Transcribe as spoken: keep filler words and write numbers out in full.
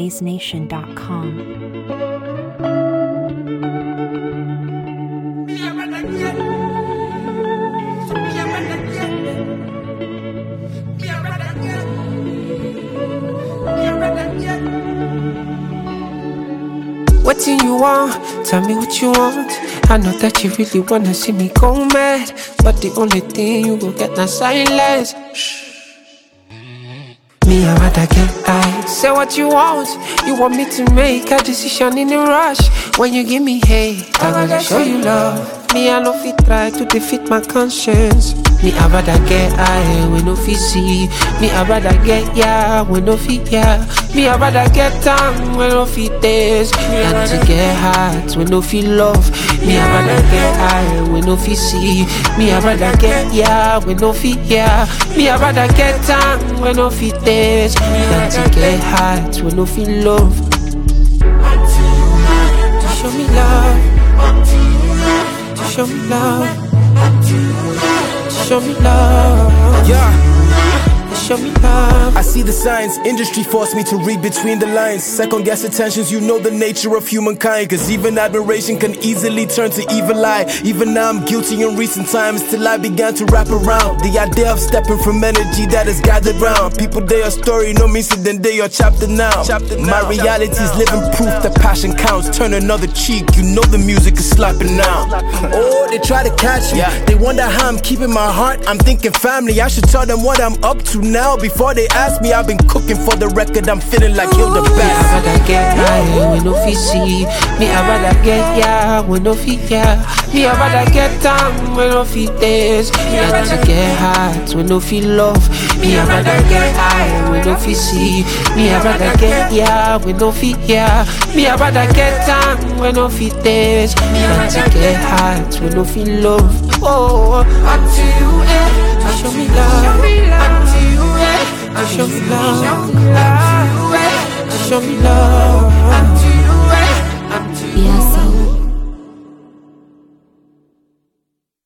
blaze nation dot com. What do you want? Tell me what you want. I know that you really wanna see me go mad, but the only thing you gon' get na silence. Shh. Me, I rather get high. Say what you want. You want me to make a decision in a rush. When you give me hate, I gotta show you love. Me, I no fit try to defeat my conscience. Me, I rather get high when no fit see. Me, I rather get yeah when no fit yeah. Me, I rather get down when no fit taste. Than to get hot when no fit love. Me, I rather get high when no fit see. Me, I rather get yeah when no fit yeah. Me, I rather get down when no fit taste. Than to get hot when no fit love. To show me love. To show me love. Show me love. Yeah. Show me love. I see the signs, industry forced me to read between the lines. Second guess attentions, you know the nature of humankind. Cause even admiration can easily turn to evil eye. Even now I'm guilty in recent times, till I began to wrap around the idea of stepping from energy that is gathered round. People, they are story, no means it, then they are chapter now. Chapter now. My reality is living proof that passion counts. Turn another cheek, you know the music is slapping now. Oh, they try to catch me, they wonder how I'm keeping my heart. I'm thinking family, I should tell them what I'm up to now. Before they ask me, I've been cooking for the record. I'm feeling like Hilda Bass. Me, I rather get high when no fit see. Me, I rather get yeah when no fit yeah. Me, I rather get down when no fit taste. Than to get hot when no fit love. Me, I rather get high when no fit see. Me, I rather get yeah when no fit yeah. Me, I rather get down when no fit taste. Than to get hot when no fit love. Oh, until you end, show me love. Until you end, show me love. Show me love.